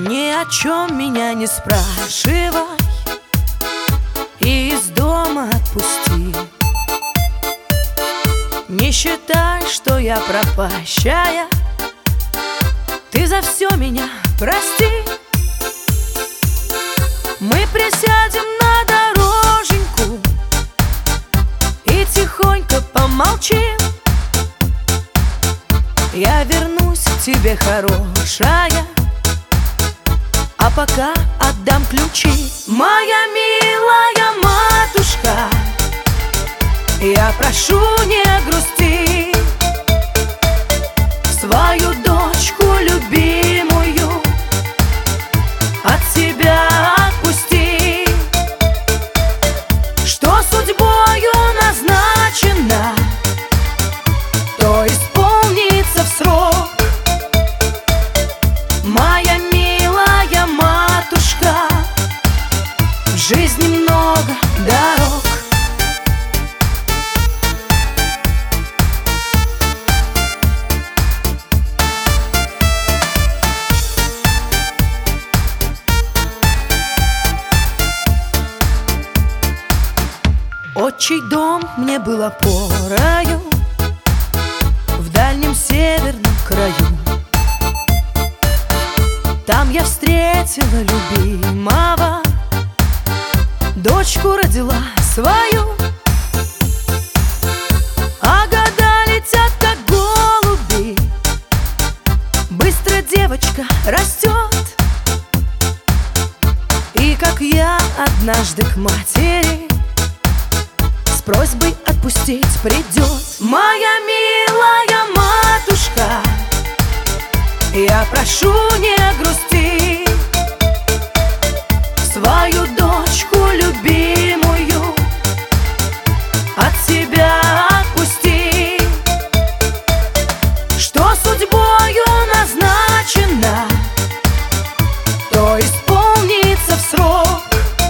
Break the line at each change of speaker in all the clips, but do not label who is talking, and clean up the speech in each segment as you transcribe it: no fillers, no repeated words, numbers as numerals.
Ни о чем меня не спрашивай и из дома отпусти. Не считай, что я пропащая, ты за все меня прости. Мы присядем на дороженьку и тихонько помолчим. Я вернусь к тебе, хорошая, а пока отдам ключи. Моя милая матушка, я прошу, не грусти. Свою дочку любимую от себя отпусти. Что судьбою назначено, то исполнится в срок. Моя милая матушка, в жизни много дорог. Отчий дом мне было порою в дальнем северном краю. Там я встретила любимого, дочку родила свою. А года летят, как голуби, быстро девочка растет. И как я однажды к матери с просьбой отпустить придет. Моя милая матушка, я прошу, не грусти. Свою дочку любимую от себя отпусти. Что судьбою назначено, то исполнится в срок.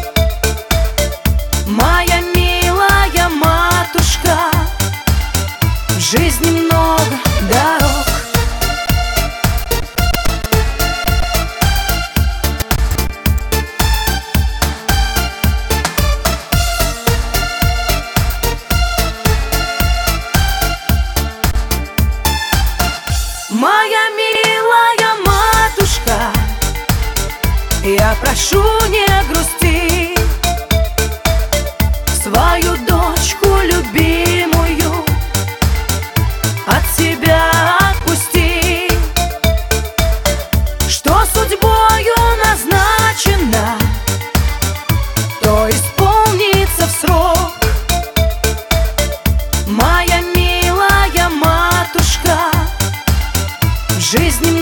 Моя милая матушка, в жизни много дорог. Моя милая матушка, я прошу, не грусти. Свою дочку любимую от себя отпусти. Что судьбою назначено, то исполнится в срок. Моя милая матушка, в жизни